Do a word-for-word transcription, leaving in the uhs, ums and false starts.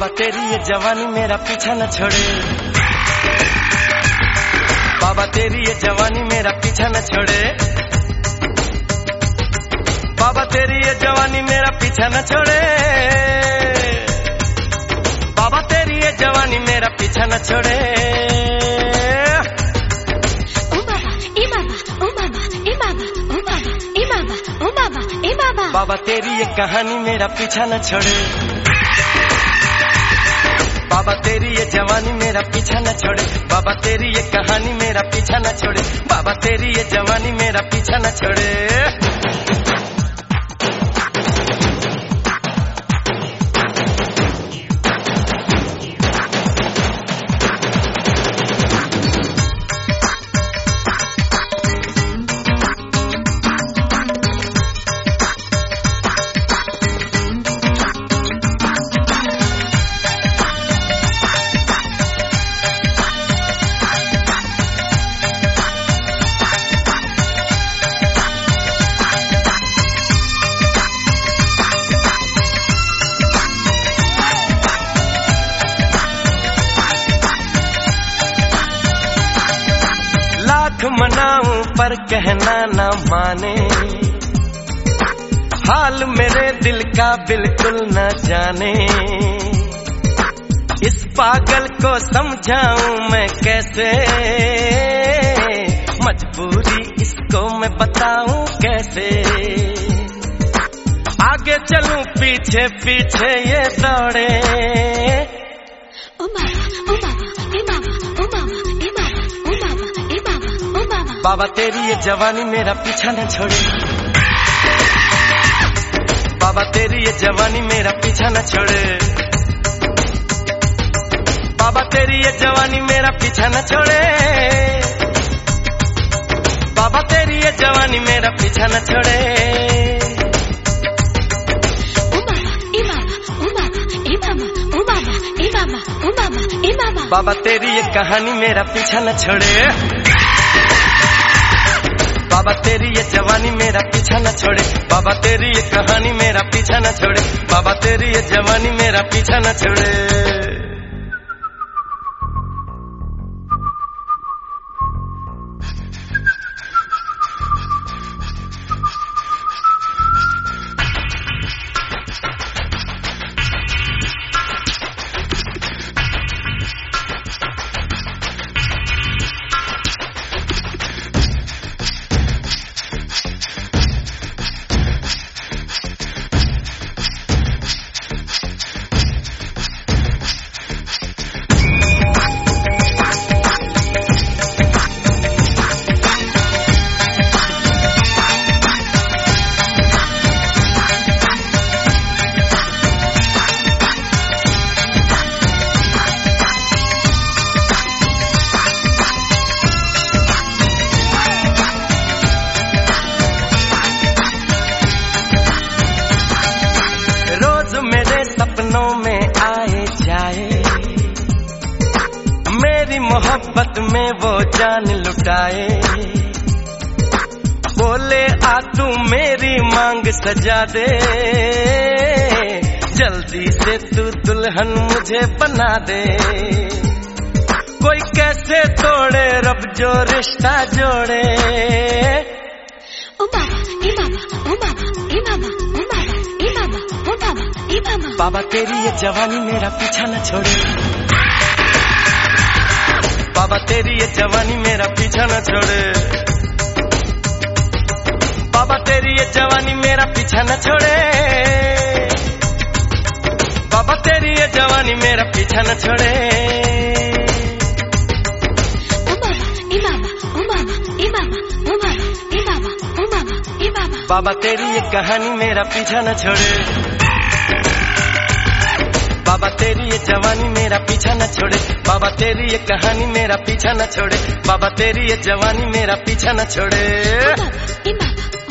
बाबा तेरी ये जवानी मेरा पीछा न छोड़े, बाबा तेरी ये जवानी मेरा पीछा न छोड़े, बाबा तेरी ये जवानी मेरा पीछा न छोड़े, बाबा तेरी ये जवानी मेरा पीछा न छोड़े। ओ बाबा ए बाबा ओ बाबा ए बाबा ओ बाबा ए बाबा ओ बाबा ए बाबा बाबा तेरी ये कहानी मेरा पीछा न छोड़े, बाबा तेरी ये जवानी मेरा पीछा न छोड़े, बाबा तेरी ये कहानी मेरा पीछा न छोड़े, बाबा तेरी ये जवानी मेरा पीछा न छोड़े। लाख मनाऊं पर कहना ना माने, हाल मेरे दिल का बिल्कुल न जाने, इस पागल को समझाऊं मैं कैसे, मजबूरी इसको मैं बताऊं कैसे, आगे चलूं पीछे पीछे ये दौड़े। ओ बाबा ओ बाबा ए बाबा ओ बाबा ए बाबा ओ बाबा ए बाबा ओ बाबा बाबा तेरी ये जवानी मेरा पीछा न छोड़े, बाबा तेरी ये जवानी मेरा पीछा न छोड़े, बाबा तेरी ये जवानी मेरा पीछा न छोड़े, बाबा तेरी ये जवानी मेरा पीछा न छोड़े। ओ बाबा ए बाबा ओ बाबा ए बाबा ओ बाबा ए बाबा ओ बाबा ए बाबा बाबा तेरी ये कहानी मेरा पीछा न छोड़े, बाबा तेरी ये जवानी मेरा पीछा न छोड़े, बाबा तेरी ये कहानी मेरा पीछा न छोड़े, बाबा तेरी ये जवानी मेरा पीछा न छोड़े। सपनों में आए जाए, मेरी मोहब्बत में वो जान लुटाए, बोले आ तू मेरी मांग सजा दे, जल्दी से तू दुल्हन मुझे बना दे, कोई कैसे तोड़े रब जो रिश्ता जोड़े। ओ बाबा ए बाबा ओ बाबा ए बाबा ओ बाबा ए बाबा ओ बाबा ए बाबा बाबा तेरी ये जवानी मेरा पीछा न छोड़े, बाबा तेरी ये जवानी मेरा पीछा न छोड़े, बाबा तेरी ये जवानी मेरा पीछा न छोड़े, बाबा तेरी ये जवानी मेरा पीछा न छोड़े। ओ बाबा ए बाबा ओ बाबा ए बाबा ओ बाबा ए बाबा ओ बाबा ए बाबा बाबा तेरी ये कहानी मेरा पीछा न छोड़े, बाबा तेरी ये जवानी मेरा पीछा न छोड़े, बाबा तेरी ये कहानी मेरा पीछा न छोड़े, बाबा तेरी ये जवानी मेरा पीछा न छोड़े। ओ बाबा ए बाबा